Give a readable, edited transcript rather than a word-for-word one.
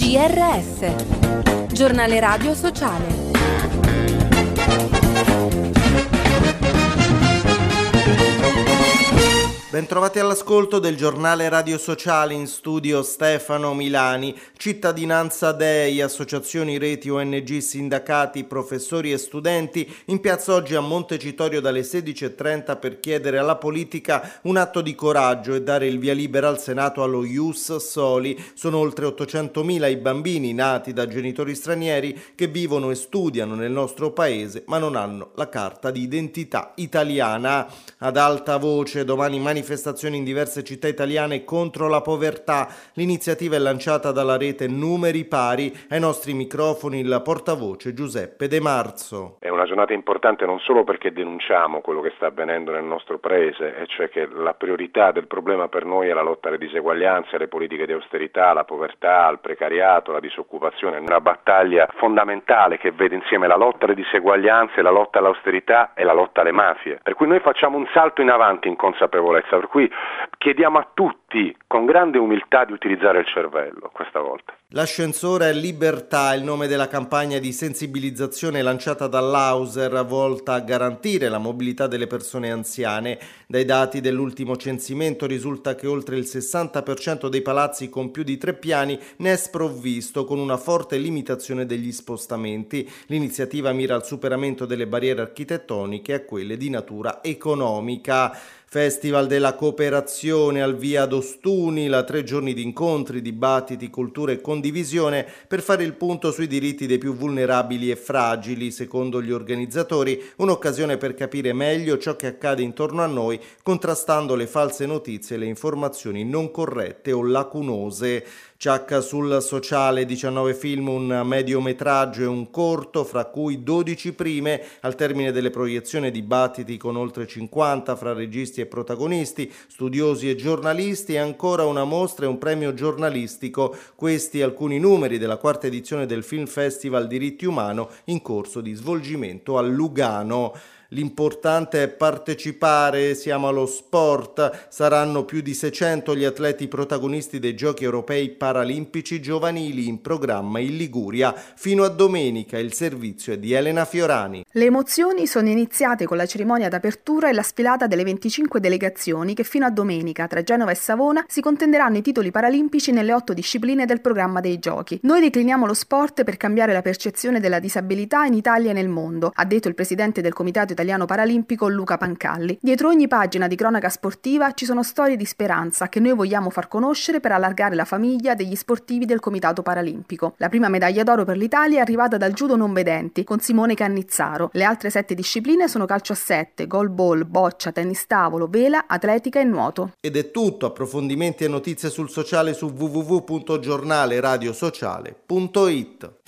GRS, Giornale Radio Sociale. Bentrovati all'ascolto del Giornale Radio Sociale, in studio Stefano Milani. Cittadinanza Dei, associazioni, reti, ONG, sindacati, professori e studenti in piazza oggi a Montecitorio dalle 16:30 per chiedere alla politica un atto di coraggio e dare il via libera al Senato allo Ius Soli. Sono oltre 800.000 i bambini nati da genitori stranieri che vivono e studiano nel nostro paese ma non hanno la carta di identità italiana. Ad alta voce domani manifestazioni in diverse città italiane contro la povertà. L'iniziativa è lanciata dalla rete Numeri Pari. Ai nostri microfoni il portavoce Giuseppe De Marzo. È una giornata importante non solo perché denunciamo quello che sta avvenendo nel nostro paese, e cioè che la priorità del problema per noi è la lotta alle diseguaglianze, alle politiche di austerità, alla povertà, al precariato, alla disoccupazione. È una battaglia fondamentale che vede insieme la lotta alle diseguaglianze, la lotta all'austerità e la lotta alle mafie. Per cui noi facciamo un salto in avanti in consapevolezza, per cui chiediamo a tutti con grande umiltà di utilizzare il cervello questa volta. L'ascensore è libertà, il nome della campagna di sensibilizzazione lanciata dall'Auser volta a garantire la mobilità delle persone anziane. Dai dati dell'ultimo censimento risulta che oltre il 60% dei palazzi con più di 3 piani ne è sprovvisto, con una forte limitazione degli spostamenti. L'iniziativa mira al superamento delle barriere architettoniche e a quelle di natura economica. Festival della cooperazione al via ad Ostuni, 3 giorni di incontri, dibattiti, cultura e condivisione per fare il punto sui diritti dei più vulnerabili e fragili. Secondo gli organizzatori, un'occasione per capire meglio ciò che accade intorno a noi, contrastando le false notizie e le informazioni non corrette o lacunose. Ciacca sul sociale, 19 film, un mediometraggio e un corto, fra cui 12 prime. Al termine delle proiezioni, dibattiti con oltre 50 fra registi e protagonisti, studiosi e giornalisti, e ancora una mostra e un premio giornalistico. Questi alcuni numeri della 4ª edizione del Film Festival Diritti Umano in corso di svolgimento a Lugano. L'importante è partecipare, siamo allo sport, saranno più di 600 gli atleti protagonisti dei Giochi Europei Paralimpici Giovanili in programma in Liguria. Fino a domenica il servizio è di Elena Fiorani. Le emozioni sono iniziate con la cerimonia d'apertura e la sfilata delle 25 delegazioni che fino a domenica tra Genova e Savona si contenderanno i titoli paralimpici nelle 8 discipline del programma dei Giochi. Noi decliniamo lo sport per cambiare la percezione della disabilità in Italia e nel mondo, ha detto il presidente del Comitato Italiano Paralimpico Luca Pancalli. Dietro ogni pagina di cronaca sportiva ci sono storie di speranza che noi vogliamo far conoscere per allargare la famiglia degli sportivi del Comitato Paralimpico. La prima medaglia d'oro per l'Italia è arrivata dal judo non vedenti con Simone Cannizzaro. Le altre 7 discipline sono calcio a 7, goalball, boccia, tennis tavolo, vela, atletica e nuoto. Ed è tutto. Approfondimenti e notizie sul sociale su www.giornaleradiosociale.it.